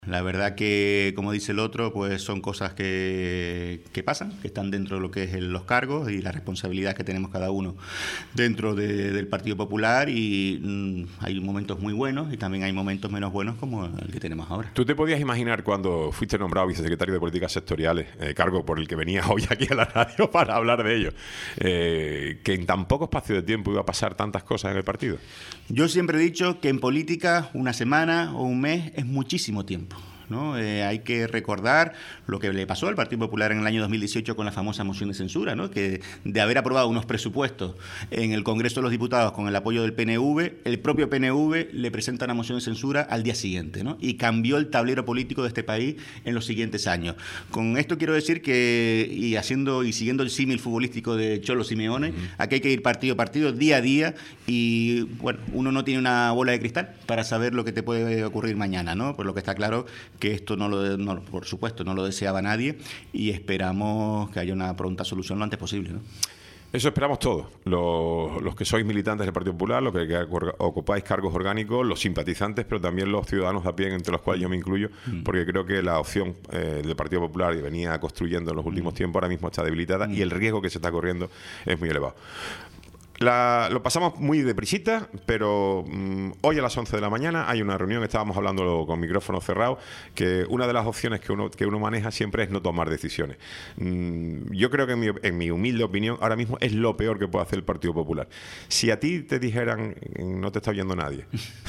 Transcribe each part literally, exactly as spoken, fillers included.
La verdad que, como dice el otro, pues son cosas que, que pasan, que están dentro de lo que es el, los cargos y la responsabilidad que tenemos cada uno dentro de, del Partido Popular, y mmm, hay momentos muy buenos y también hay momentos menos buenos como el que tenemos ahora. ¿Tú te podías imaginar cuando fuiste nombrado vicesecretario de Políticas Sectoriales, eh, cargo por el que venías hoy aquí a la radio para hablar de ello, eh, que en tan poco espacio de tiempo iba a pasar tantas cosas en el partido? Yo siempre he dicho que en política una semana o un mes es muchísimo tiempo, ¿no? Eh, hay que recordar lo que le pasó al Partido Popular en el año dos mil dieciocho con la famosa moción de censura, ¿no? Que de haber aprobado unos presupuestos en el Congreso de los Diputados con el apoyo del P N V, el propio P N V le presenta una moción de censura al día siguiente, ¿no? Y cambió el tablero político de este país en los siguientes años. Con esto quiero decir que, y haciendo y siguiendo el símil futbolístico de Cholo Simeone, uh-huh. aquí hay que ir partido a partido, día a día, y bueno, uno no tiene una bola de cristal para saber lo que te puede ocurrir mañana, ¿no? Por lo que está claro que esto no lo, no, por supuesto, no lo deseaba nadie, y esperamos que haya una pronta solución lo antes posible, ¿no? Eso esperamos todos, los, los que sois militantes del Partido Popular, los que, que ocupáis cargos orgánicos, los simpatizantes, pero también los ciudadanos de a pie, entre los cuales yo me incluyo, mm. porque creo que la opción eh, del Partido Popular que venía construyendo en los últimos mm. tiempos ahora mismo está debilitada mm. y el riesgo que se está corriendo es muy elevado. La, lo pasamos muy deprisita, pero mmm, hoy a las once de la mañana hay una reunión, estábamos hablando con micrófono cerrado, que una de las opciones que uno, que uno maneja siempre es no tomar decisiones. Mm, yo creo que en mi, en mi humilde opinión ahora mismo es lo peor que puede hacer el Partido Popular. Si a ti te dijeran, no te está oyendo nadie,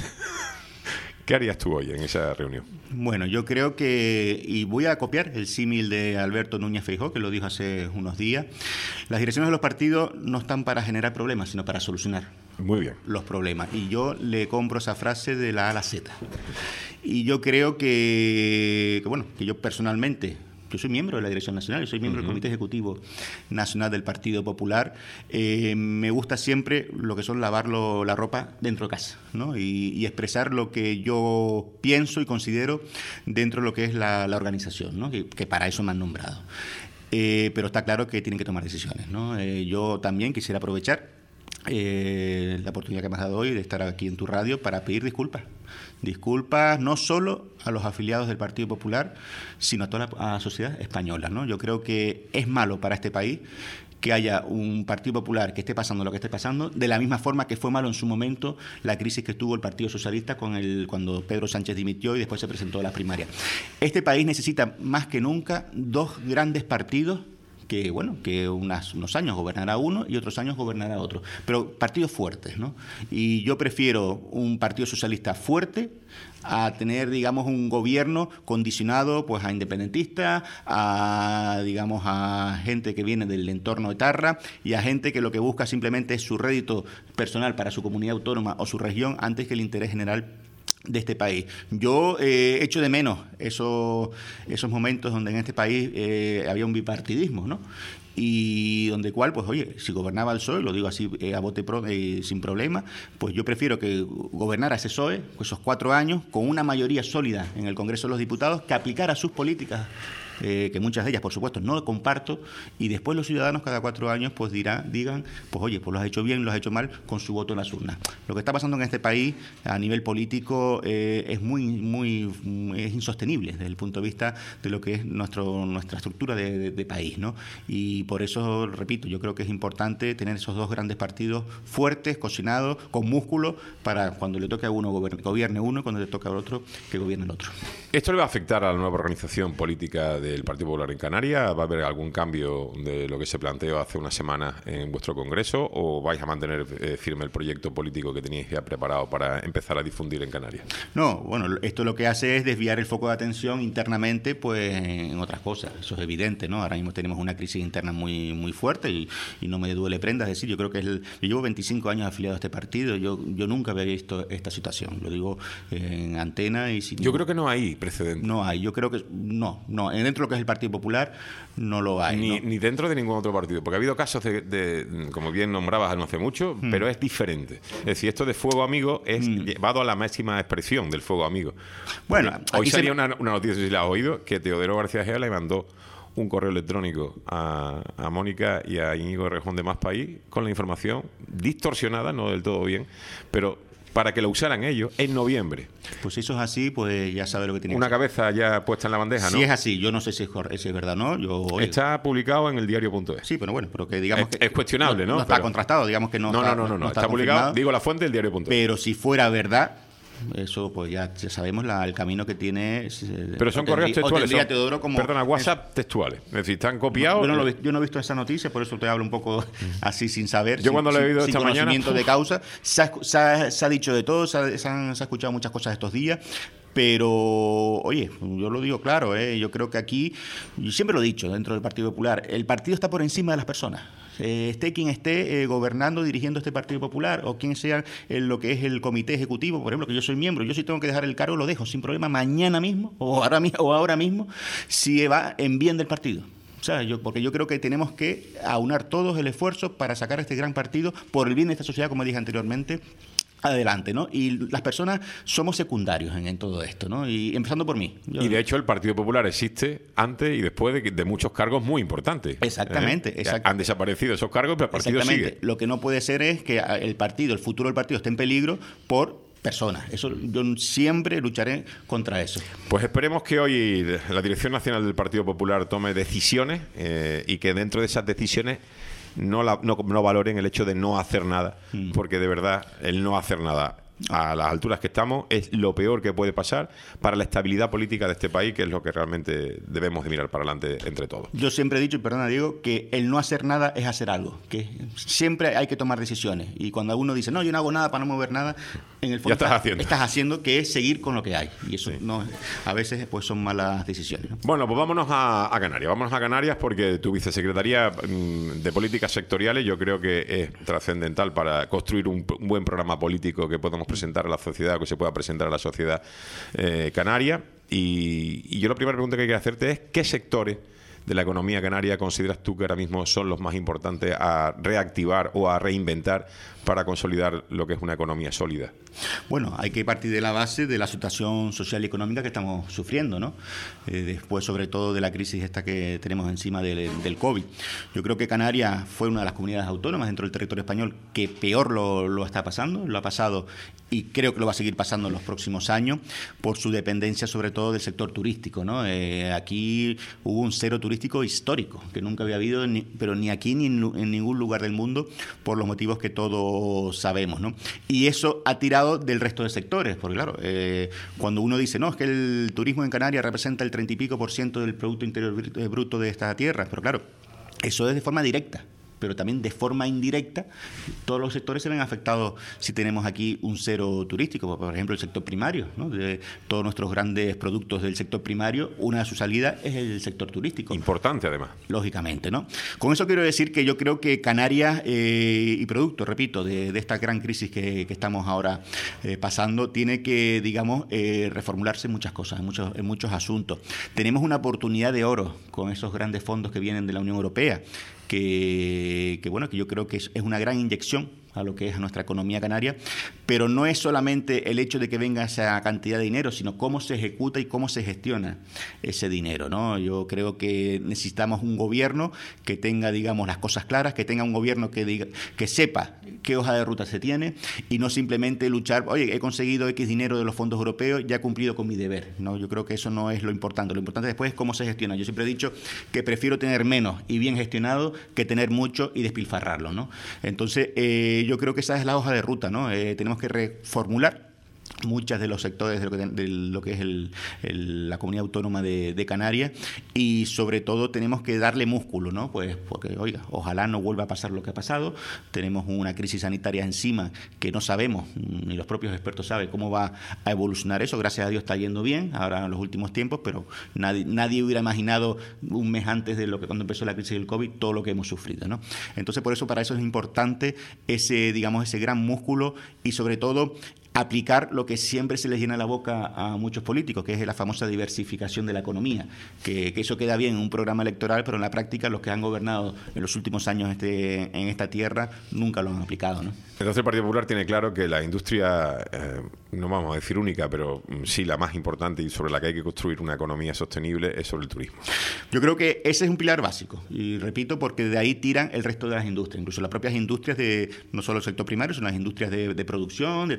¿qué harías tú hoy en esa reunión? Bueno, yo creo que, y voy a copiar el símil de Alberto Núñez Feijóo, que lo dijo hace unos días, las direcciones de los partidos no están para generar problemas, sino para solucionar Muy bien. los problemas. Y yo le compro esa frase de la A a la Z. Y yo creo que, que bueno, que yo personalmente... Yo soy miembro de la Dirección Nacional, yo soy miembro uh-huh. del Comité Ejecutivo Nacional del Partido Popular. Eh, me gusta siempre lo que son lavar lo, la ropa dentro de casa, ¿no? Y, y expresar lo que yo pienso y considero dentro de lo que es la, la organización, ¿no? Que, que para eso me han nombrado. Eh, pero está claro que tienen que tomar decisiones, ¿no? Eh, yo también quisiera aprovechar Eh, la oportunidad que me has dado hoy de estar aquí en tu radio para pedir disculpas. Disculpas no solo a los afiliados del Partido Popular, sino a toda la, a la sociedad española, ¿no? Yo creo que es malo para este país que haya un Partido Popular que esté pasando lo que esté pasando, de la misma forma que fue malo en su momento la crisis que tuvo el Partido Socialista con el, cuando Pedro Sánchez dimitió y después se presentó a las primarias. Este país necesita más que nunca dos grandes partidos que, bueno, que unas, unos años gobernará uno y otros años gobernará otro, pero partidos fuertes, ¿no? Y yo prefiero un Partido Socialista fuerte a tener, digamos, un gobierno condicionado pues a independentistas, a, digamos, a gente que viene del entorno etarra y a gente que lo que busca simplemente es su rédito personal para su comunidad autónoma o su región antes que el interés general de este país. Yo eh, echo de menos esos, esos momentos donde en este país eh, había un bipartidismo, ¿no? Y donde cual, pues oye, si gobernaba el P S O E, lo digo así eh, a bote pro, eh, sin problema, pues yo prefiero que gobernara ese P S O E, pues esos cuatro años, con una mayoría sólida en el Congreso de los Diputados, que aplicara sus políticas, eh, que muchas de ellas, por supuesto, no comparto, y después los ciudadanos cada cuatro años pues dirán, digan, pues oye, pues lo has hecho bien, lo has hecho mal, con su voto en las urnas. Lo que está pasando en este país a nivel político eh, es muy, muy, es insostenible desde el punto de vista de lo que es nuestro, nuestra estructura de, de, de país, ¿no? Y por eso, repito, yo creo que es importante tener esos dos grandes partidos fuertes, cocinados, con músculo, para cuando le toque a uno gobierne, gobierne uno y cuando le toque al otro, que gobierne el otro. ¿Esto le va a afectar a la nueva organización política del Partido Popular en Canarias? ¿Va a haber algún cambio de lo que se planteó hace unas semanas en vuestro Congreso o vais a mantener eh, firme el proyecto político que teníais ya preparado para empezar a difundir en Canarias? No, bueno, esto lo que hace es desviar el foco de atención internamente pues en otras cosas. Eso es evidente, ¿no? Ahora mismo tenemos una crisis interna muy muy fuerte y, y no me duele prenda, es decir, yo creo que es el, yo llevo veinticinco años afiliado a este partido, yo yo nunca había visto esta situación, lo digo en antena y sin... Yo creo que no hay precedente. No hay, yo creo que no, no, dentro de lo que es el Partido Popular no lo hay. Ni, ¿no? ni dentro de ningún otro partido, porque ha habido casos de, de como bien nombrabas no hace mucho, mm. pero es diferente. Es decir, esto de fuego amigo es mm. llevado a la máxima expresión del fuego amigo. Bueno, hoy salía se... una, una noticia, si la has oído, que Teodoro García Gea le mandó un correo electrónico a, a Mónica y a Íñigo Errejón de Más País con la información distorsionada, no del todo bien, pero para que lo usaran ellos en noviembre. Pues si eso es así, pues ya sabe lo que tiene Una que hacer. cabeza ya puesta en la bandeja, ¿no? Si es así, yo no sé si es, si es verdad o no. Yo, oye, está publicado en el diario punto es. Sí, pero bueno, pero que digamos es, que... es cuestionable, ¿no? No, no está pero, contrastado, digamos que no, no, está, no, no, no, no, está, está publicado, digo la fuente del diario punto es. Pero si fuera verdad... Eso, pues ya, ya sabemos la, el camino que tiene. Pero son correos textuales. Son, Teodoro como, perdona, WhatsApp es, textuales. Es decir, están copiados. Yo no, lo, yo no he visto esa noticia, por eso te hablo un poco así sin saber. Yo sin, cuando lo he oído sin, esta sin mañana. Conocimiento de causa. Se ha, se, ha, se ha dicho de todo, se, ha, se, han, se ha escuchado muchas cosas estos días. Pero, oye, yo lo digo claro, ¿eh? Yo creo que aquí, yo siempre lo he dicho dentro del Partido Popular, el partido está por encima de las personas. Eh, esté quien esté eh, gobernando, dirigiendo este Partido Popular, o quien sea en lo que es el comité ejecutivo, por ejemplo, que yo soy miembro, yo si tengo que dejar el cargo lo dejo sin problema mañana mismo o ahora, o ahora mismo, si va en bien del partido. O sea, yo, porque yo creo que tenemos que aunar todos el esfuerzo para sacar este gran partido por el bien de esta sociedad, como dije anteriormente, adelante, ¿no? Y las personas somos secundarios en, en todo esto, ¿no? Y empezando por mí. Yo... Y de hecho el Partido Popular existe antes y después de, de muchos cargos muy importantes. Exactamente. ¿Eh? Exact... Han desaparecido esos cargos, pero el partido sigue. Lo que no puede ser es que el partido, el futuro del partido esté en peligro por personas. Eso yo siempre lucharé contra eso. Pues esperemos que hoy la Dirección Nacional del Partido Popular tome decisiones eh, y que dentro de esas decisiones No, la, no, no valoren el hecho de no hacer nada, mm. porque de verdad el no hacer nada a las alturas que estamos es lo peor que puede pasar para la estabilidad política de este país, que es lo que realmente debemos de mirar para adelante entre todos. Yo siempre he dicho, y perdona Diego, que el no hacer nada es hacer algo, que siempre hay que tomar decisiones, y cuando uno dice, no, yo no hago nada para no mover nada, en el fondo estás, estás, haciendo. estás haciendo que es seguir con lo que hay, y eso sí. no, a veces pues son malas decisiones, ¿no? Bueno, pues vámonos a, a Canarias, vámonos a Canarias porque tu vicesecretaría de Políticas Sectoriales yo creo que es trascendental para construir un, un buen programa político que podamos presentar a la sociedad, que se pueda presentar a la sociedad eh, canaria. Y, y yo la primera pregunta que quiero hacerte es ¿qué sectores de la economía canaria consideras tú que ahora mismo son los más importantes a reactivar o a reinventar para consolidar lo que es una economía sólida? Bueno, hay que partir de la base de la situación social y económica que estamos sufriendo, ¿no? Eh, después, sobre todo, de la crisis esta que tenemos encima del, del COVID. Yo creo que Canarias fue una de las comunidades autónomas dentro del territorio español que peor lo, lo está pasando, lo ha pasado y creo que lo va a seguir pasando en los próximos años por su dependencia, sobre todo, del sector turístico, ¿no? Eh, aquí hubo un cero turístico histórico, que nunca había habido, ni, pero ni aquí ni en, en ningún lugar del mundo, por los motivos que todos sabemos, ¿no? Y eso ha tirado del resto de sectores, porque claro, eh, cuando uno dice, no, es que el turismo en Canarias representa el treinta y pico por ciento del Producto Interior Bruto de esta tierra, pero claro, eso es de forma directa. Pero también de forma indirecta, todos los sectores se ven afectados si tenemos aquí un cero turístico. Por ejemplo, el sector primario, ¿no? De todos nuestros grandes productos del sector primario, una de sus salidas es el sector turístico. Importante, además. Lógicamente, ¿no? Con eso quiero decir que yo creo que Canarias eh, y producto, repito, de, de esta gran crisis que, que estamos ahora eh, pasando, tiene que, digamos, eh, reformularse en muchas cosas, en muchos, en muchos asuntos. Tenemos una oportunidad de oro con esos grandes fondos que vienen de la Unión Europea, Que, que bueno, que yo creo que es, es una gran inyección a lo que es a nuestra economía canaria, pero no es solamente el hecho de que venga esa cantidad de dinero, sino cómo se ejecuta y cómo se gestiona ese dinero, ¿no? Yo creo que necesitamos un gobierno que tenga, digamos, las cosas claras, que tenga un gobierno que diga, que sepa qué hoja de ruta se tiene y no simplemente luchar, oye, he conseguido X dinero de los fondos europeos, ya he cumplido con mi deber, ¿no? Yo creo que eso no es lo importante. Lo importante después es cómo se gestiona. Yo siempre he dicho que prefiero tener menos y bien gestionado que tener mucho y despilfarrarlo, ¿no? Entonces, eh, yo creo que esa es la hoja de ruta, ¿no? Eh, tenemos que reformular muchas de los sectores de lo que, de lo que es el, el, la comunidad autónoma de, de Canarias y sobre todo tenemos que darle músculo, ¿no? Pues porque, oiga, ojalá no vuelva a pasar lo que ha pasado. Tenemos una crisis sanitaria encima que no sabemos, ni los propios expertos saben cómo va a evolucionar eso. Gracias a Dios está yendo bien ahora en los últimos tiempos, pero nadie, nadie hubiera imaginado un mes antes de lo que cuando empezó la crisis del COVID todo lo que hemos sufrido, ¿no? Entonces, por eso, para eso es importante ese, digamos, ese gran músculo y sobre todo aplicar lo que siempre se les llena la boca a muchos políticos, que es la famosa diversificación de la economía, que, que eso queda bien en un programa electoral, pero en la práctica los que han gobernado en los últimos años este, en esta tierra nunca lo han aplicado, ¿no? Entonces el Partido Popular tiene claro que la industria, eh, no vamos a decir única, pero sí la más importante y sobre la que hay que construir una economía sostenible es sobre el turismo. Yo creo que ese es un pilar básico, y repito, porque de ahí tiran el resto de las industrias, incluso las propias industrias de, no solo el sector primario, sino las industrias de, de producción, de transformación,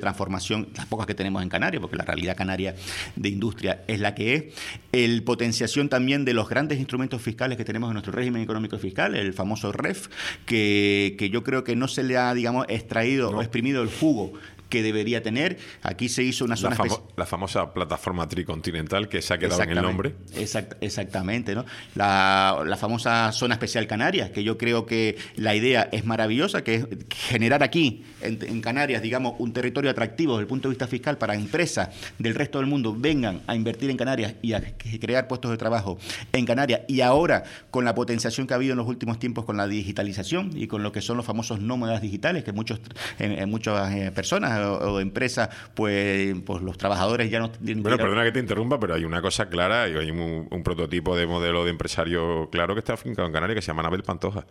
transformación, las pocas que tenemos en Canarias, porque la realidad canaria de industria es la que es, el potenciación también de los grandes instrumentos fiscales que tenemos en nuestro régimen económico fiscal, el famoso R E F, que, que yo creo que no se le ha, digamos, extraído no. o exprimido el jugo que debería tener. Aquí se hizo una zona... La, famo la famosa plataforma tricontinental que se ha quedado en el nombre. Exact exactamente, ¿no? La, la famosa zona especial Canarias, que yo creo que la idea es maravillosa, que es generar aquí, en, en Canarias, digamos, un territorio atractivo desde el punto de vista fiscal para empresas del resto del mundo vengan a invertir en Canarias y a crear puestos de trabajo en Canarias. Y ahora, con la potenciación que ha habido en los últimos tiempos con la digitalización y con lo que son los famosos nómadas digitales, que muchos, eh, eh, muchas eh, personas o de empresas, pues, pues los trabajadores ya no tienen... Bueno, perdona que te interrumpa, pero hay una cosa clara, y hay un, un prototipo de modelo de empresario claro que está afincado en Canarias, que se llama Anabel Pantoja.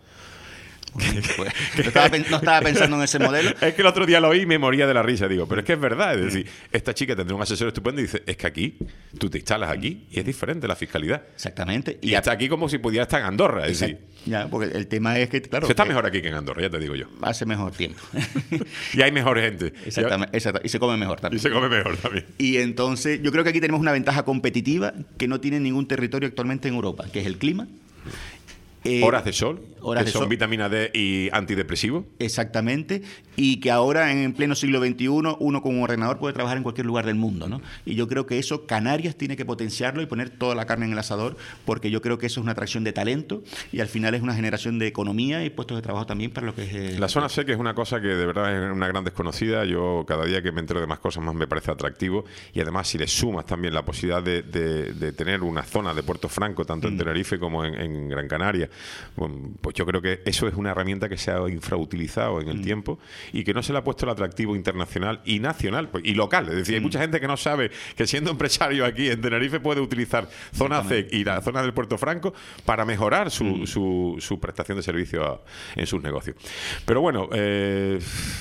Pues, no, estaba, no estaba pensando en ese modelo. Es que el otro día lo oí y me moría de la risa. Digo, pero es que es verdad. Es decir, esta chica tendrá un asesor estupendo y dice, es que aquí, tú te instalas aquí y es diferente la fiscalidad. Exactamente. Y, y está aquí como si pudiera estar en Andorra. Es decir, ya, porque el tema es que, claro... Se está que mejor aquí que en Andorra, ya te digo yo. Hace mejor tiempo. Y hay mejor gente. Exactamente, exacto, y se come mejor también. Y se come mejor también. Y entonces, yo creo que aquí tenemos una ventaja competitiva que no tiene ningún territorio actualmente en Europa, que es el clima. Eh, horas de sol, horas que de son sol. vitamina D y antidepresivo. Exactamente, y que ahora en pleno siglo veintiuno uno con un ordenador puede trabajar en cualquier lugar del mundo, ¿no? Y yo creo que eso Canarias tiene que potenciarlo y poner toda la carne en el asador, porque yo creo que eso es una atracción de talento y al final es una generación de economía y puestos de trabajo también para lo que es... Eh, la zona C, que es una cosa que de verdad es una gran desconocida. Yo cada día que me entero de más cosas más me parece atractivo, y además si le sumas también la posibilidad de, de, de tener una zona de Puerto Franco tanto en Tenerife como en, en Gran Canaria, bueno, pues yo creo que eso es una herramienta que se ha infrautilizado en el mm. tiempo y que no se le ha puesto el atractivo internacional y nacional pues, y local. Es decir, mm. hay mucha gente que no sabe que siendo empresario aquí en Tenerife puede utilizar zona C y la zona del Puerto Franco para mejorar su, mm. su, su prestación de servicio a, en sus negocios. Pero bueno, eh,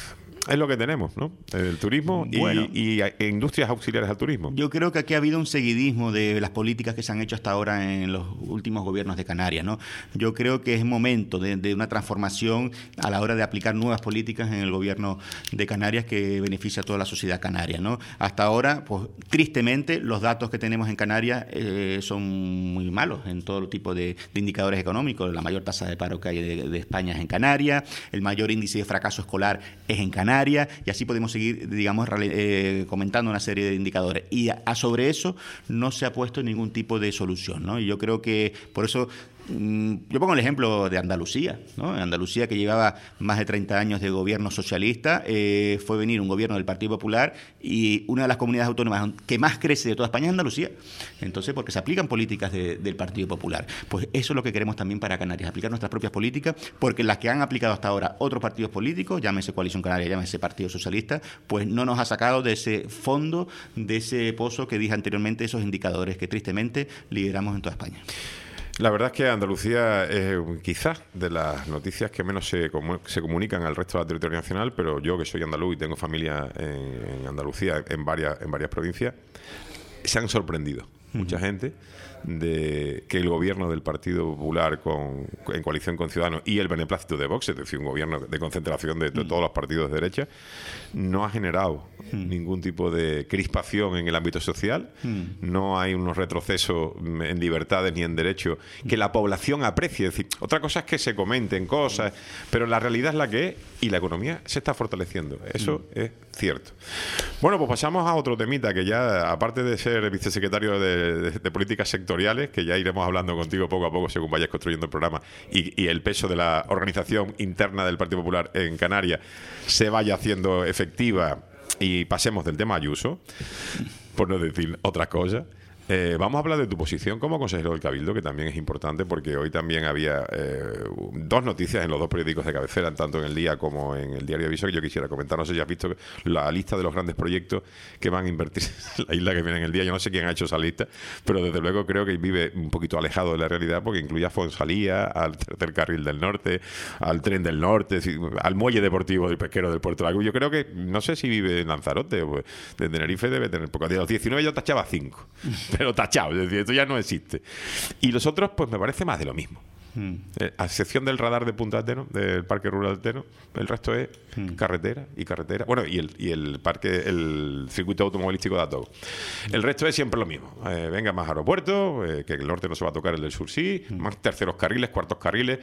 es lo que tenemos, ¿no? El turismo y, bueno, y, y industrias auxiliares al turismo. Yo creo que aquí ha habido un seguidismo de las políticas que se han hecho hasta ahora en los últimos gobiernos de Canarias, ¿no? Yo creo que es momento de, de una transformación a la hora de aplicar nuevas políticas en el gobierno de Canarias que beneficia a toda la sociedad canaria, ¿no? Hasta ahora, pues tristemente, los datos que tenemos en Canarias eh, son muy malos en todo tipo de, de indicadores económicos. La mayor tasa de paro que hay de, de España es en Canarias, el mayor índice de fracaso escolar es en Canarias, y así podemos seguir, digamos, eh, comentando una serie de indicadores. Y a, a sobre eso no se ha puesto ningún tipo de solución, ¿no? Y yo creo que por eso... Yo pongo el ejemplo de Andalucía, ¿no? Andalucía, que llevaba más de treinta años de gobierno socialista, eh, fue venir un gobierno del Partido Popular y una de las comunidades autónomas que más crece de toda España es Andalucía. Entonces, porque se aplican políticas de, del Partido Popular. Pues eso es lo que queremos también para Canarias, aplicar nuestras propias políticas, porque las que han aplicado hasta ahora otros partidos políticos, llámese Coalición Canaria, llámese Partido Socialista, pues no nos ha sacado de ese fondo, de ese pozo que dije anteriormente, esos indicadores que tristemente lideramos en toda España. La verdad es que Andalucía es quizás de las noticias que menos se, comu se comunican al resto del territorio nacional, pero yo que soy andaluz y tengo familia en, en Andalucía, en varias, en varias provincias, se han sorprendido uh-huh. mucha gente de que el gobierno del Partido Popular con, en coalición con Ciudadanos y el beneplácito de Vox, es decir, un gobierno de concentración de, de todos los partidos de derecha, no ha generado mm. ningún tipo de crispación en el ámbito social, mm. no hay unos retrocesos en libertades ni en derechos que la población aprecie. Es decir, otra cosa es que se comenten cosas, pero la realidad es la que es y la economía se está fortaleciendo. Eso mm. es cierto. Bueno, pues pasamos a otro temita que ya, aparte de ser vicesecretario de, de, de políticas sectoriales, que ya iremos hablando contigo poco a poco según vayas construyendo el programa y, y el peso de la organización interna del Partido Popular en Canarias se vaya haciendo efectiva y pasemos del tema Ayuso, por no decir otra cosa. Eh, vamos a hablar de tu posición como consejero del Cabildo, que también es importante porque hoy también había eh, dos noticias en los dos periódicos de cabecera, tanto en El Día como en el Diario Aviso, que yo quisiera comentar. No sé si has visto la lista de los grandes proyectos que van a invertir en la isla que viene en El Día. Yo no sé quién ha hecho esa lista, pero desde luego creo que vive un poquito alejado de la realidad porque incluye a Fonsalía, al tercer carril del norte, al tren del norte, al muelle deportivo del pesquero del Puerto Lago. Yo creo que, no sé si vive en Lanzarote, pues, de Tenerife debe tener poco. De los diecinueve yo tachaba cinco. Pero tachado, es decir, esto ya no existe. Y los otros, pues me parece más de lo mismo. Mm. Eh, a excepción del radar de Punta Teno, del Parque Rural de Teno, el resto es mm. carretera y carretera. Bueno, y el, y el parque, el circuito automovilístico de Atogo. El resto es siempre lo mismo. Eh, venga, más aeropuertos, eh, que el norte no se va a tocar, el del sur sí, mm. más terceros carriles, cuartos carriles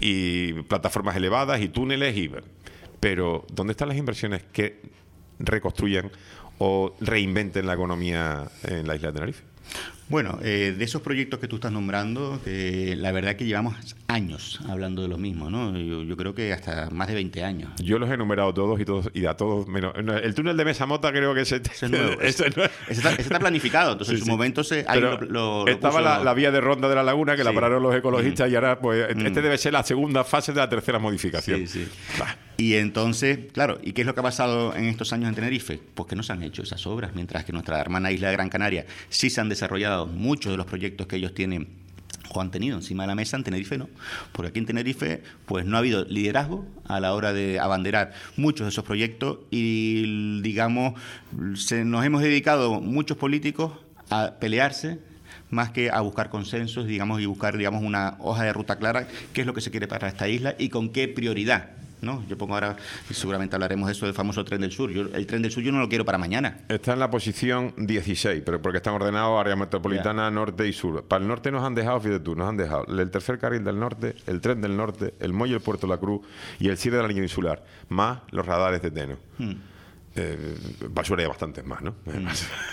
y plataformas elevadas y túneles. Y pero, ¿dónde están las inversiones que reconstruyan o reinventen la economía en la isla de Tenerife? Bueno, eh, de esos proyectos que tú estás nombrando, eh, la verdad que llevamos años hablando de los mismos, ¿no? Yo, yo creo que hasta más de veinte años. Yo los he enumerado todos y todos y a todos menos. El túnel de Mesa Mota creo que ese, ese es nuevo. Ese, ese, está, ese está planificado, entonces sí, en su sí. momento se, ahí lo, lo, lo estaba la, la vía de ronda de la laguna que sí. la pararon los ecologistas mm. y ahora pues mm. este debe ser la segunda fase de la tercera modificación. Sí, sí. Bah. Y entonces, claro, ¿y qué es lo que ha pasado en estos años en Tenerife? Pues que no se han hecho esas obras, mientras que nuestra hermana isla de Gran Canaria sí se han desarrollado muchos de los proyectos que ellos tienen o han tenido encima de la mesa. En Tenerife no, porque aquí en Tenerife pues no ha habido liderazgo a la hora de abanderar muchos de esos proyectos y, digamos, se, nos hemos dedicado muchos políticos a pelearse más que a buscar consensos, digamos, y buscar, digamos, una hoja de ruta clara, qué es lo que se quiere para esta isla y con qué prioridad, ¿no? Yo pongo ahora, seguramente hablaremos de eso, del famoso Tren del Sur. Yo, el Tren del Sur yo no lo quiero para mañana. Está en la posición dieciséis, pero porque están ordenados área metropolitana, yeah. norte y sur. Para el norte nos han dejado, fíjate tú, nos han dejado el tercer carril del norte, el tren del norte, el muelle del Puerto de la Cruz y el cierre de la línea insular, más los radares de Teno. Hmm. Eh, basura hay bastantes más, ¿no? Hmm.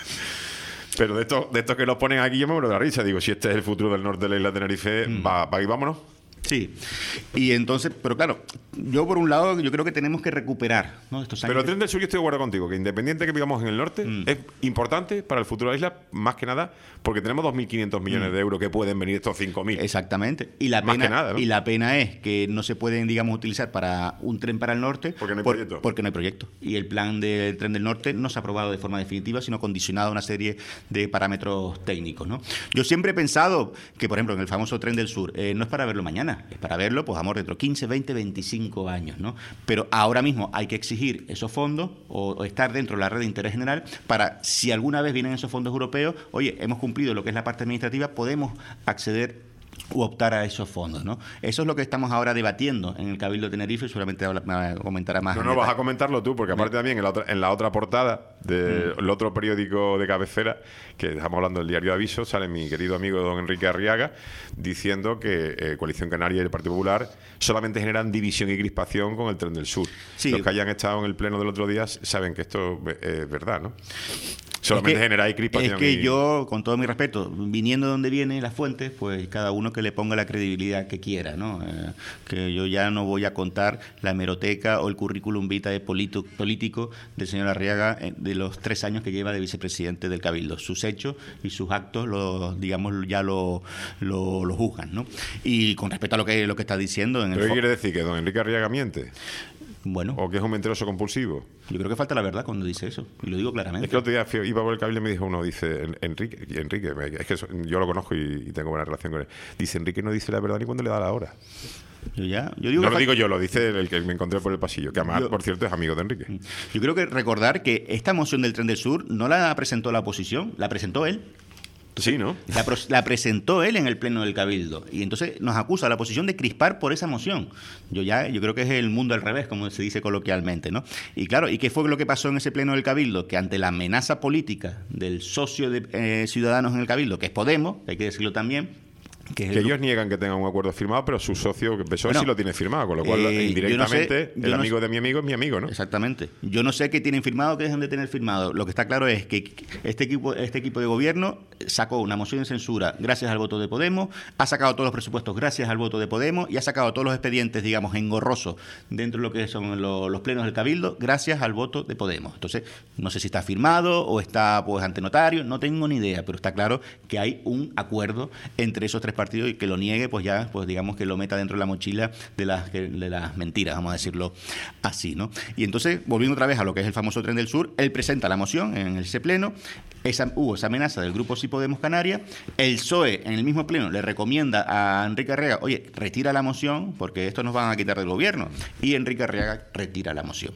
Pero de estos de estos que los ponen aquí yo me muero de la risa. Digo, si este es el futuro del norte de la isla de Tenerife, mm. va, va y vámonos. Sí, y entonces, pero claro, yo por un lado yo creo que tenemos que recuperar, ¿no? Estos años. Pero el Tren del Sur, yo estoy de acuerdo contigo, que independiente que vivamos en el norte, mm. es importante para el futuro de la isla, más que nada, porque tenemos dos mil quinientos millones mm. de euros que pueden venir estos cinco mil. Exactamente. Y la más pena, que nada, ¿no? Y la pena es que no se pueden, digamos, utilizar para un tren para el norte. Porque no hay por, proyecto. Porque no hay proyecto. Y el plan del Tren del Norte no se ha aprobado de forma definitiva, sino condicionado a una serie de parámetros técnicos, ¿no? Yo siempre he pensado que, por ejemplo, en el famoso Tren del Sur, eh, no es para verlo mañana, es para verlo, pues, amor, dentro de quince, veinte, veinticinco años, ¿no? Pero ahora mismo hay que exigir esos fondos o, o estar dentro de la red de interés general para, si alguna vez vienen esos fondos europeos, oye, hemos cumplido lo que es la parte administrativa, podemos acceder u optar a esos fondos, ¿no? Eso es lo que estamos ahora debatiendo en el Cabildo de Tenerife, y seguramente me comentará más. No, no, vas a comentarlo tú, porque aparte también en la otra, en la otra portada del mm. otro periódico de cabecera, que estamos hablando del diario Aviso, sale mi querido amigo don Enrique Arriaga diciendo que eh, Coalición Canaria y el Partido Popular solamente generan división y crispación con el Tren del Sur. Sí. Los que hayan estado en el pleno del otro día saben que esto es verdad, ¿no? Solamente es que, generáis crispación. Es que y... yo, con todo mi respeto, viniendo de donde vienen las fuentes, pues cada uno que le ponga la credibilidad que quiera, ¿no? Eh, que yo ya no voy a contar la hemeroteca o el currículum vitae político, político del señor Arriaga eh, de los tres años que lleva de vicepresidente del Cabildo. Sus hechos y sus actos, lo, digamos, ya lo, lo, lo juzgan, ¿no? Y con respecto a lo que, lo que está diciendo... En ¿Pero el qué quiere decir? ¿Que don Enrique Arriaga miente? Bueno. ¿O que es un mentiroso compulsivo? Yo creo que falta la verdad cuando dice eso, y lo digo claramente. Es que el otro día fui, iba por el Cabildo y me dijo uno, dice, Enrique, Enrique, es que yo lo conozco y, y tengo buena relación con él. Dice, Enrique no dice la verdad ni cuando le da la hora. Yo ya, yo digo no lo falta... digo yo, lo dice el que me encontré por el pasillo, que además, yo, por cierto, es amigo de Enrique. Yo creo que recordar que esta moción del Tren del Sur no la presentó la oposición, la presentó él. Entonces, sí, ¿no? La, la presentó él en el pleno del Cabildo y entonces nos acusa a la oposición de crispar por esa moción. Yo ya, yo creo que es el mundo al revés, como se dice coloquialmente, ¿no? Y claro, ¿y qué fue lo que pasó en ese pleno del Cabildo? Que ante la amenaza política del socio de eh, Ciudadanos en el Cabildo, que es Podemos, hay que decirlo también, Que, que ellos niegan que tengan un acuerdo firmado, pero su socio, P S O E, bueno, sí lo tiene firmado, con lo cual eh, indirectamente no sé, el no amigo sé, de mi amigo es mi amigo, ¿no? Exactamente. Yo no sé qué tienen firmado, qué dejan de tener firmado. Lo que está claro es que este equipo, este equipo de gobierno sacó una moción de censura gracias al voto de Podemos, ha sacado todos los presupuestos gracias al voto de Podemos y ha sacado todos los expedientes, digamos, engorrosos dentro de lo que son los, los plenos del Cabildo gracias al voto de Podemos. Entonces, no sé si está firmado o está pues ante notario, no tengo ni idea, pero está claro que hay un acuerdo entre esos tres partidos y que lo niegue, pues ya, pues digamos que lo meta dentro de la mochila de las, de las mentiras, vamos a decirlo así, ¿no? Y entonces, volviendo otra vez a lo que es el famoso Tren del Sur, él presenta la moción en ese pleno, esa, hubo esa amenaza del grupo Sí Podemos Canarias, el P S O E en el mismo pleno le recomienda a Enrique Arriaga, oye, retira la moción porque esto nos van a quitar del gobierno, y Enrique Arriaga retira la moción.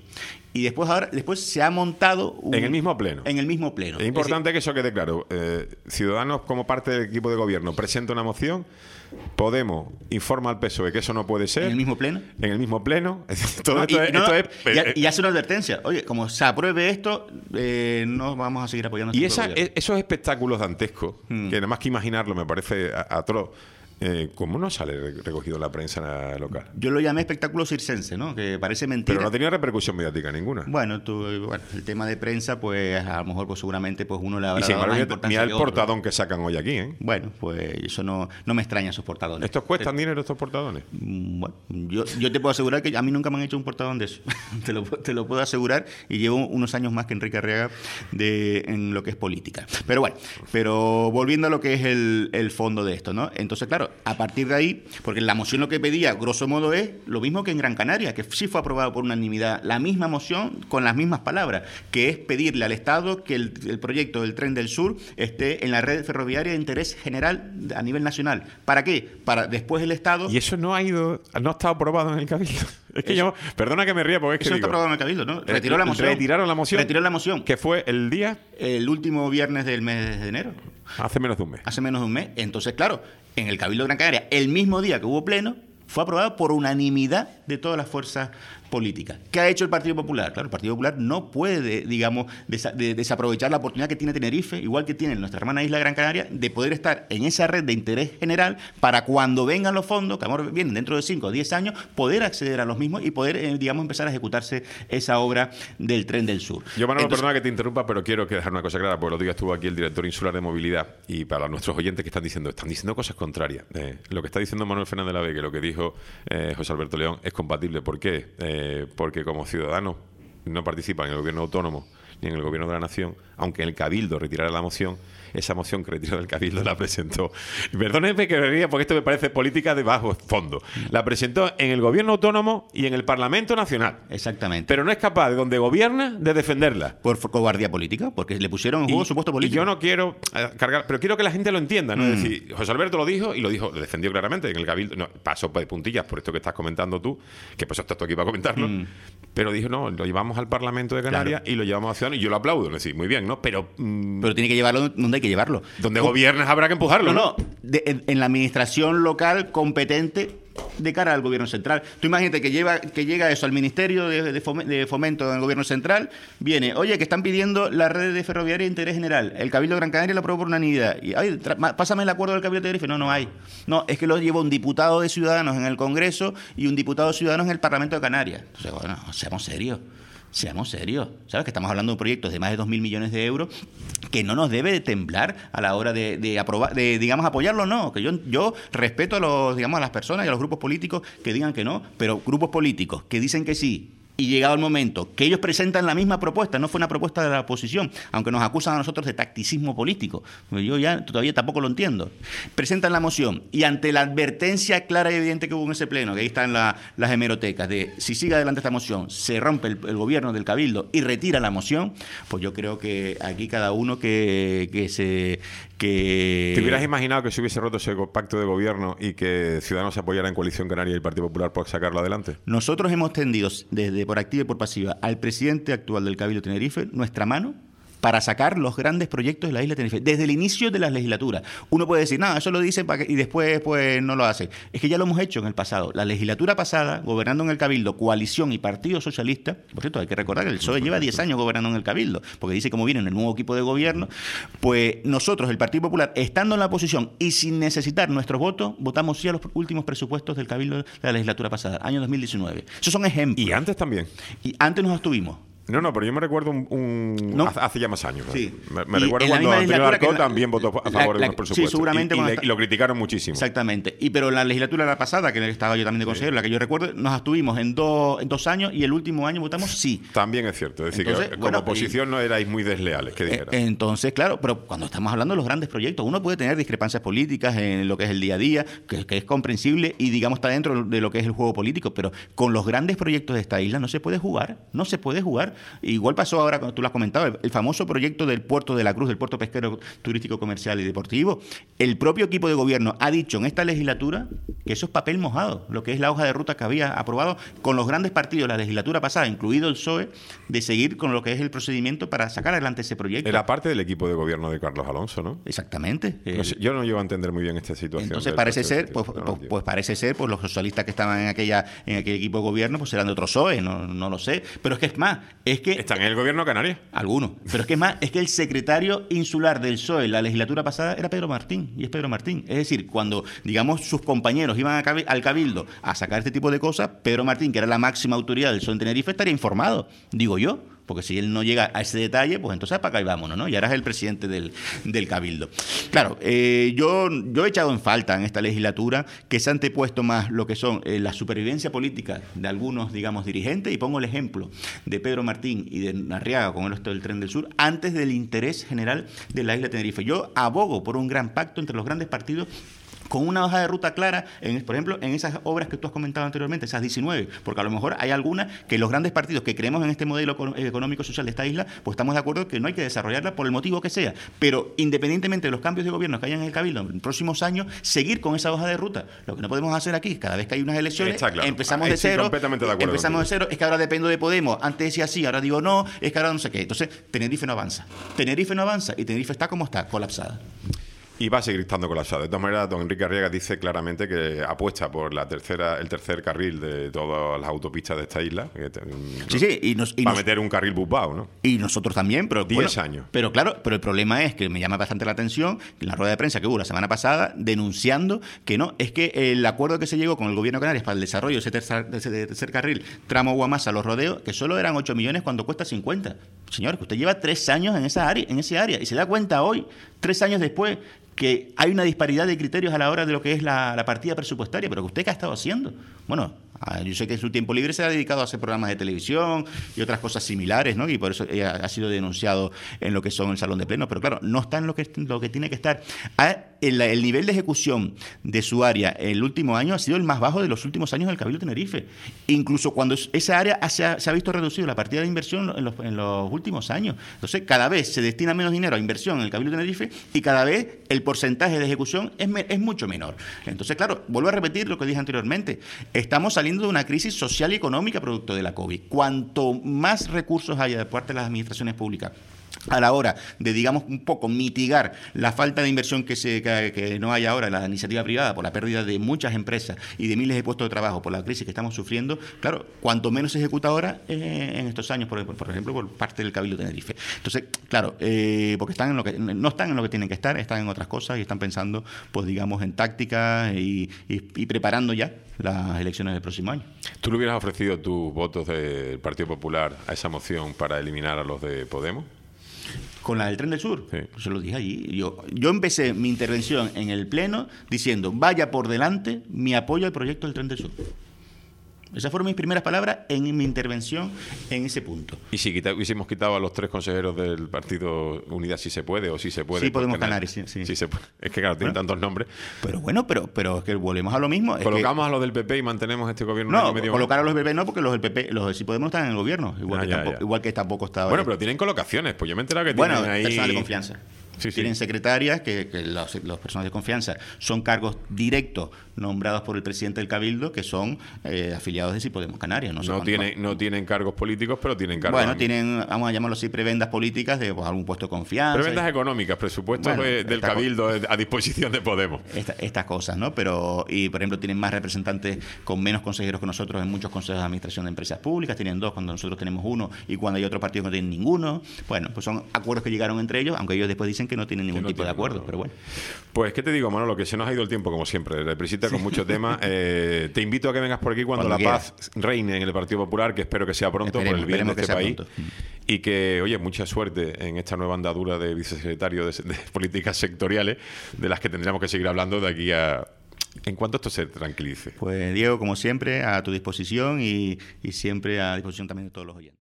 Y después ahora después se ha montado... Un, en el mismo pleno. En el mismo pleno. Es importante es decir, que eso quede claro. Eh, Ciudadanos, como parte del equipo de gobierno, presenta una moción, Podemos informa al P S O E que eso no puede ser. ¿En el mismo pleno? En el mismo pleno. Todo no, esto, y, es, no, esto es, y, eh, y hace una advertencia. Oye, como se apruebe esto, eh, no vamos a seguir apoyando. Y esa, esos espectáculos dantescos, hmm. que nada más que imaginarlo me parece atroz. Eh, ¿Cómo no sale recogido en la prensa local? Yo lo llamé espectáculo circense, ¿no? Que parece mentira. Pero no tenía repercusión mediática ninguna. Bueno, tú, bueno, el tema de prensa, pues a lo mejor pues, seguramente pues uno le habrá y sin dado más embargo, importancia mira el portadón que sacan hoy aquí, ¿eh? Bueno, pues eso no, no me extraña, esos portadones. ¿Estos cuestan eh, dinero, estos portadones? Bueno, yo, yo te puedo asegurar que a mí nunca me han hecho un portadón de eso. te, lo, te lo puedo asegurar, y llevo unos años más que Enrique Arriaga de, en lo que es política. Pero bueno, pero volviendo a lo que es el, el fondo de esto, ¿no? Entonces, claro, a partir de ahí, porque la moción lo que pedía, grosso modo, es lo mismo que en Gran Canaria, que sí fue aprobado por unanimidad, la misma moción con las mismas palabras, que es pedirle al Estado que el, el proyecto del Tren del Sur esté en la red ferroviaria de interés general a nivel nacional. ¿Para qué? Para después el Estado... Y eso no ha ido, no ha estado aprobado en el Cabildo. Es que eso, yo, perdona que me ría porque es que eso digo, está aprobado en el Cabildo, ¿no? Retiró la moción. Retiraron la moción. Retiró la moción. Que fue el día... El último viernes del mes de enero. Hace menos de un mes. Hace menos de un mes. Entonces, claro, en el Cabildo de Gran Canaria, el mismo día que hubo pleno, fue aprobado por unanimidad de todas las fuerzas políticas. ¿Qué ha hecho el Partido Popular? Claro, el Partido Popular no puede, digamos, desa- de desaprovechar la oportunidad que tiene Tenerife, igual que tiene nuestra hermana isla de Gran Canaria, de poder estar en esa red de interés general para cuando vengan los fondos, que ahora vienen dentro de cinco o diez años, poder acceder a los mismos y poder, eh, digamos, empezar a ejecutarse esa obra del Tren del Sur. Yo, Manolo, Entonces, perdona que te interrumpa, pero quiero que dejar una cosa clara, porque los días estuvo aquí el director insular de movilidad, y para nuestros oyentes que están diciendo, están diciendo cosas contrarias. Eh, lo que está diciendo Manuel Fernández Lave, que lo que dijo eh, José Alberto León es compatible. ¿Por qué? Eh, porque como ciudadanos no participan en el gobierno autónomo ni en el gobierno de la nación, aunque el Cabildo retirara la moción, esa moción que retiró del Cabildo la presentó, perdónenme que me ría porque esto me parece política de bajo fondo, la presentó en el gobierno autónomo y en el Parlamento Nacional. Exactamente. Pero no es capaz, de donde gobierna, de defenderla. Por cobardía política, porque le pusieron en juego su puesto político. Y yo no quiero cargar, pero quiero que la gente lo entienda, ¿no? Mm. Es decir, José Alberto lo dijo y lo dijo, lo defendió claramente en el Cabildo, no, pasó de puntillas por esto que estás comentando tú, que pues estás tú aquí para comentarlo, mm. pero dijo, no, lo llevamos al Parlamento de Canarias, claro, y lo llevamos a Ciudadanos, y yo lo aplaudo, es decir, muy bien, ¿no? Pero mm, pero tiene que llevarlo donde hay que llevarlo. Donde gobiernas habrá que empujarlo, ¿no? No, de, en, en la administración local competente de cara al gobierno central. Tú imagínate que lleva que llega eso al Ministerio de, de Fomento del gobierno central, viene, oye, que están pidiendo la red de ferroviaria de interés general. El Cabildo de Gran Canaria lo aprobó por unanimidad. Y, ay, tra- pásame el acuerdo del Cabildo de Tenerife. No, no hay. No, es que lo lleva un diputado de Ciudadanos en el Congreso y un diputado de Ciudadanos en el Parlamento de Canarias. Entonces, bueno, seamos serios. Seamos serios, ¿sabes? Que estamos hablando de proyectos de más de dos mil millones de euros que no nos debe de temblar a la hora de, de aprobar, de, digamos, apoyarlo, no. Que yo, yo respeto a los, digamos, a las personas y a los grupos políticos que digan que no, pero grupos políticos que dicen que sí, y llegado el momento que ellos presentan la misma propuesta, no fue una propuesta de la oposición, aunque nos acusan a nosotros de tacticismo político, yo ya todavía tampoco lo entiendo, presentan la moción y ante la advertencia clara y evidente que hubo en ese pleno, que ahí están la, las hemerotecas, de si sigue adelante esta moción, se rompe el, el gobierno del Cabildo y retira la moción, pues yo creo que aquí cada uno que, que se... Que... ¿Te hubieras imaginado que se hubiese roto ese pacto de gobierno y que Ciudadanos se apoyara en Coalición Canaria y el Partido Popular por sacarlo adelante? Nosotros hemos tendido desde por activa y por pasiva al presidente actual del Cabildo de Tenerife nuestra mano para sacar los grandes proyectos de la isla de Tenerife, desde el inicio de las legislaturas. Uno puede decir, no, eso lo dicen para que... y después pues no lo hacen. Es que ya lo hemos hecho en el pasado. La legislatura pasada, gobernando en el Cabildo, Coalición y Partido Socialista, por cierto, hay que recordar que el P S O E lleva diez años gobernando en el Cabildo, porque dice cómo viene en el nuevo equipo de gobierno, pues nosotros, el Partido Popular, estando en la oposición y sin necesitar nuestros votos, votamos sí a los últimos presupuestos del Cabildo de la legislatura pasada, año dos mil diecinueve. Esos son ejemplos. Y antes también. Y antes nos abstuvimos. No, no, pero yo me recuerdo un, un ¿No? hace ya más años. Sí. Me, me recuerdo cuando Antonio Arcó también votó a favor la, la, de unos presupuestos. Sí, seguramente. Y, y, le, está... y lo criticaron muchísimo. Exactamente. Y pero la legislatura la pasada, que estaba yo también de consejero, sí, la que yo recuerdo, nos abstuvimos en, do, en dos años y el último año votamos sí. También es cierto. Es decir, entonces, que como bueno, oposición y, no erais muy desleales, que dijera. Entonces, claro, pero cuando estamos hablando de los grandes proyectos, uno puede tener discrepancias políticas en lo que es el día a día, que, que es comprensible y, digamos, está dentro de lo que es el juego político, pero con los grandes proyectos de esta isla no se puede jugar. No se puede jugar. Igual pasó ahora, cuando tú lo has comentado, el, el famoso proyecto del puerto de la Cruz, del puerto pesquero turístico, comercial y deportivo. El propio equipo de gobierno ha dicho en esta legislatura que eso es papel mojado, lo que es la hoja de ruta que había aprobado con los grandes partidos de la legislatura pasada, incluido el P S O E, de seguir con lo que es el procedimiento para sacar adelante ese proyecto. Era parte del equipo de gobierno de Carlos Alonso, ¿no? Exactamente. No sé, yo no llego a entender muy bien esta situación. Entonces parece ser, pues, pues, pues parece ser, pues los socialistas que estaban en aquella en aquel equipo de gobierno, pues eran de otro P S O E, no, no lo sé. Pero es que es más, es que... ¿Están en el gobierno canario? Algunos. Pero es que es más, es que el secretario insular del P S O E en la legislatura pasada era Pedro Martín, y es Pedro Martín. Es decir, cuando, digamos, sus compañeros iban a cabi- al Cabildo a sacar este tipo de cosas, Pedro Martín, que era la máxima autoridad del P S O E en Tenerife, estaría informado, digo yo. Porque si él no llega a ese detalle, pues entonces para acá y vámonos, ¿no? Y ahora es el presidente del, del Cabildo. Claro, eh, yo, yo he echado en falta en esta legislatura que se ha antepuesto más lo que son eh, la supervivencia política de algunos, digamos, dirigentes, y pongo el ejemplo de Pedro Martín y de Arriaga con esto del Tren del Sur, antes del interés general de la isla de Tenerife. Yo abogo por un gran pacto entre los grandes partidos con una hoja de ruta clara, en, por ejemplo, en esas obras que tú has comentado anteriormente, esas diecinueve, porque a lo mejor hay algunas que los grandes partidos que creemos en este modelo económico-social de esta isla, pues estamos de acuerdo que no hay que desarrollarla por el motivo que sea, pero independientemente de los cambios de gobierno que hayan en el Cabildo en los próximos años, seguir con esa hoja de ruta. Lo que no podemos hacer aquí, cada vez que hay unas elecciones, claro, empezamos de cero, completamente de acuerdo empezamos contigo. de cero, es que ahora dependo de Podemos, antes decía sí, ahora digo no, es que ahora no sé qué. Entonces, Tenerife no avanza. Tenerife no avanza y Tenerife está como está, colapsada. Y va a seguir estando colapsado. De todas maneras, don Enrique Arriaga dice claramente que apuesta por la tercera, el tercer carril de todas las autopistas de esta isla. Que, sí, sí. Y nos, y va nos, a meter un carril Busbao, ¿no? Y nosotros también, pero... Diez bueno, años. Pero claro, pero el problema es que me llama bastante la atención en la rueda de prensa que hubo la semana pasada denunciando que no, es que el acuerdo que se llegó con el gobierno de Canarias para el desarrollo de ese tercer, de ese tercer carril, tramo Guamasa, Los Rodeos, que solo eran ocho millones cuando cuesta cincuenta. Señor, que usted lleva tres años en esa área, en ese área y se da cuenta hoy, tres años después, que hay una disparidad de criterios a la hora de lo que es la, la partida presupuestaria, pero que usted qué ha estado haciendo. Bueno, yo sé que en su tiempo libre se ha dedicado a hacer programas de televisión y otras cosas similares, ¿no? Y por eso ha sido denunciado en lo que son el salón de pleno, pero claro, no está en lo que, lo que tiene que estar. El, el nivel de ejecución de su área el último año ha sido el más bajo de los últimos años del Cabildo de Tenerife. Incluso cuando esa área se ha, se ha visto reducido la partida de inversión en los, en los últimos años. Entonces, cada vez se destina menos dinero a inversión en el Cabildo de Tenerife y cada vez el porcentaje de ejecución es, es mucho menor. Entonces, claro, vuelvo a repetir lo que dije anteriormente. Estamos saliendo de una crisis social y económica producto de la COVID. Cuanto más recursos haya de parte de las administraciones públicas a la hora de, digamos, un poco mitigar la falta de inversión que, se, que, que no hay ahora en la iniciativa privada por la pérdida de muchas empresas y de miles de puestos de trabajo por la crisis que estamos sufriendo, claro, cuanto menos se ejecuta ahora eh, en estos años, por, por ejemplo, por parte del Cabildo de Tenerife. Entonces, claro, eh, porque están en lo que, no están en lo que tienen que estar, están en otras cosas y están pensando, pues digamos, en tácticas y, y, y preparando ya las elecciones del próximo año. ¿Tú le hubieras ofrecido tus votos del Partido Popular a esa moción para eliminar a los de Podemos? ¿Con la del Tren del Sur? Sí. Pues se lo dije allí. Yo, yo empecé mi intervención en el Pleno diciendo, vaya por delante mi apoyo al proyecto del Tren del Sur. Esas fueron mis primeras palabras en mi intervención en ese punto. ¿Y si quita, hubiésemos quitado a los tres consejeros del partido Unidad si se puede o si se puede? Sí, Podemos Canarias, sí. sí. sí se puede. Es que claro, tienen bueno, tantos nombres. Pero bueno, pero, pero es que volvemos a lo mismo. ¿Colocamos es que, a los del P P y mantenemos este gobierno? No, un año y medio colocar más? a los del P P no, porque los del P P, los de Si Podemos están en el gobierno, igual, ah, que, ya, tampoco, ya. igual que tampoco estaba... Bueno, pero tienen colocaciones, pues yo me he enterado que bueno, tienen ahí... personal de confianza. Sí, sí. Tienen secretarias, que, que los, los personas de confianza son cargos directos nombrados por el presidente del Cabildo, que son eh, afiliados de Si Podemos Canarias. No, sé no, tienen, no tienen cargos políticos, pero tienen cargos... Bueno, tienen, vamos a llamarlo así, prebendas políticas de pues, algún puesto de confianza. Prebendas y, económicas, presupuestos bueno, de, del Cabildo a disposición de Podemos. Esta, estas cosas, ¿no? Pero, y por ejemplo, tienen más representantes con menos consejeros que nosotros en muchos consejos de administración de empresas públicas. Tienen dos cuando nosotros tenemos uno y cuando hay otro partido que no tienen ninguno. Bueno, pues son acuerdos que llegaron entre ellos, aunque ellos después dicen que no tienen ningún no tipo de acuerdo, pero bueno. Pues, ¿qué te digo, Manolo? Que se nos ha ido el tiempo, como siempre. Reprisita sí. Con mucho tema. Eh, te invito a que vengas por aquí cuando, cuando la quieras. Paz reine en el Partido Popular, que espero que sea pronto, esperemos, por el bien de este país. Pronto. Y que, oye, mucha suerte en esta nueva andadura de vicesecretario de, de políticas sectoriales, de las que tendremos que seguir hablando de aquí a... En cuanto esto se tranquilice. Pues, Diego, como siempre, a tu disposición y, y siempre a disposición también de todos los oyentes.